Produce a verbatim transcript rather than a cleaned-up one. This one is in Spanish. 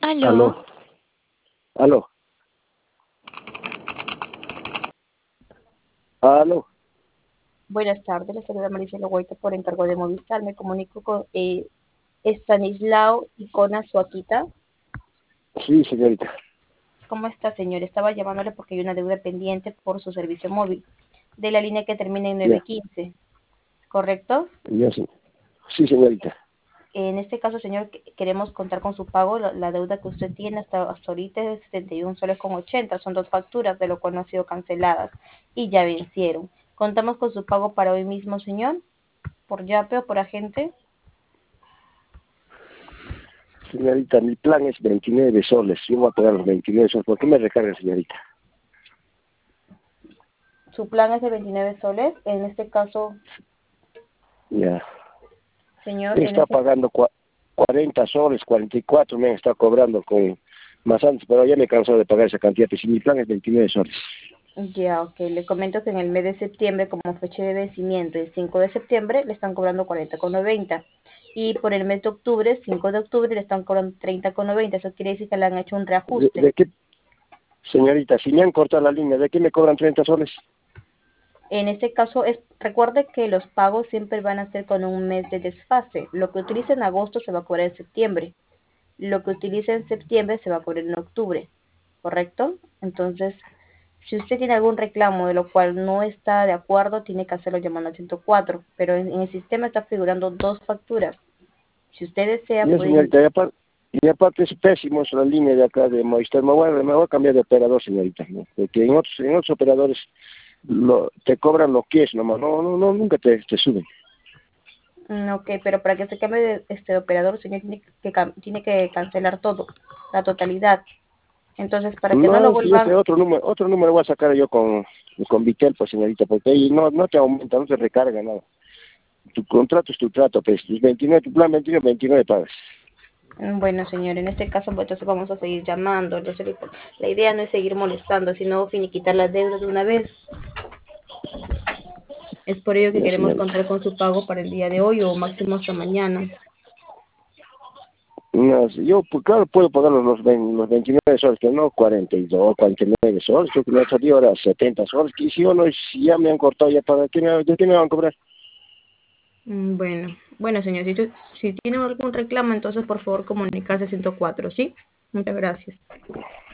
Aló, Aló. aló, aló. Buenas tardes, les saluda Maricela Guaita por encargo de Movistar. Me comunico con eh, Estanislao Icona Suaquita. Sí, señorita. ¿Cómo está, señor? Estaba llamándole porque hay una deuda pendiente por su servicio móvil de la línea que termina en Ya, nueve quince, ¿correcto? ya, sí. Sí, señorita. En este caso, señor, que- queremos contar con su pago. La, la deuda que usted tiene hasta, hasta ahorita es de setenta y un soles con ochenta. Son dos facturas, de lo cual no han sido canceladas y ya vencieron. ¿Contamos con su pago para hoy mismo, señor? ¿Por Yape o por agente? Señorita, mi plan es veintinueve soles. Yo voy a pagar los veintinueve soles. ¿Por qué me recarga, señorita? Su plan es de veintinueve soles. En este caso, Ya. señor, Me en está este pagando cua- cuarenta soles, cuarenta y cuatro me está cobrando con más antes, pero ya me he cansado de pagar esa cantidad. Y si mi plan es veintinueve soles. ya, ok, le comento que en el mes de septiembre, como fecha de vencimiento el cinco de septiembre, le están cobrando cuarenta con noventa. Y por el mes de octubre, cinco de octubre, le están cobrando treinta con noventa. Eso quiere decir que le han hecho un ¿De, reajuste. de qué, señorita, si me han cortado la línea, ¿de qué me cobran treinta soles? En este caso, es, recuerde que los pagos siempre van a ser con un mes de desfase. Lo que utilice en agosto se va a cobrar en septiembre. Lo que utilice en septiembre se va a cobrar en octubre. ¿Correcto? Entonces, si usted tiene algún reclamo de lo cual no está de acuerdo, tiene que hacerlo llamando al ciento cuatro. Pero en, en el sistema está figurando dos facturas. Si usted desea, Ya, pueden... señorita, y aparte, y aparte es pésimo es la línea de acá de Movistar. Me voy, a, me voy a cambiar de operador, señorita, ¿no? Porque en otros, en otros operadores lo, te cobran lo que es nomás, no, no, no, nunca te, te suben. Mm, ok, pero para que se cambie de, este, de operador, señor, tiene que, cam- tiene que cancelar todo, la totalidad. Entonces, para que no lo No, si ese vuelvan... otro número, otro número voy a sacar yo con, con Vitel, pues, señorita, porque ahí no, no te aumenta, no te recarga nada. Tu contrato es tu trato, pues, tus veintinueve, tu plan veintinueve, veintinueve pagas. mm, Bueno, señor, en este caso, pues, entonces vamos a seguir llamando. Entonces, la idea no es seguir molestando, sino finiquitar las deudas de una vez. Es por ello que Ya, queremos señorita. contar con su pago para el día de hoy o máximo hasta mañana. No, si yo, pues, claro, puedo pagar los, los, vein- los veintinueve soles, pero no cuarenta y dos, cuarenta y nueve soles, creo que me ha salido ahora setenta soles, que si yo no, si ya me han cortado, ya para qué me, ¿de qué me van a cobrar? Mm, Bueno, bueno, señor, si, tu- si tiene algún reclamo, entonces por favor comunicarse a ciento cuatro, ¿sí? Muchas gracias.